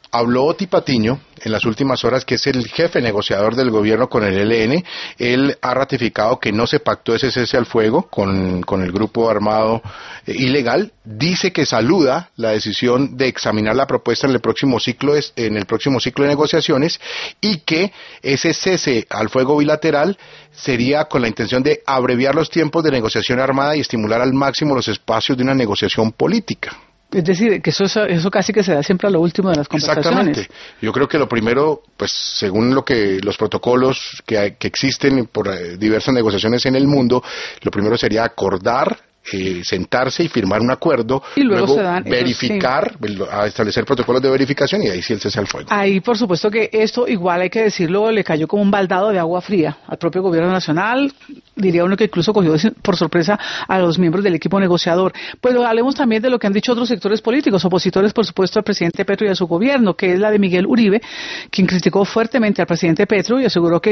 Habló Oti Patiño en las últimas horas, que es el jefe negociador del gobierno con el ELN. Él ha ratificado que no se pactó ese cese al fuego con el grupo armado ilegal. Dice que saluda la decisión de examinar la propuesta en el próximo ciclo de negociaciones, y que ese cese al fuego bilateral sería con la intención de abreviar los tiempos de negociación armada y estimular al máximo los espacios de una negociación política. Es decir, que eso casi que se da siempre a lo último de las conversaciones. Exactamente. Yo creo que lo primero, pues según los protocolos que existen por diversas negociaciones en el mundo, lo primero sería acordar, sentarse y firmar un acuerdo, y luego verificar, a establecer protocolos de verificación, y ahí sí el cese al fuego. Ahí, por supuesto que esto, igual hay que decirlo, le cayó como un baldado de agua fría al propio gobierno nacional, diría uno que incluso cogió por sorpresa a los miembros del equipo negociador. Pero hablemos también de lo que han dicho otros sectores políticos, opositores, por supuesto, al presidente Petro y a su gobierno, que es la de Miguel Uribe, quien criticó fuertemente al presidente Petro y aseguró que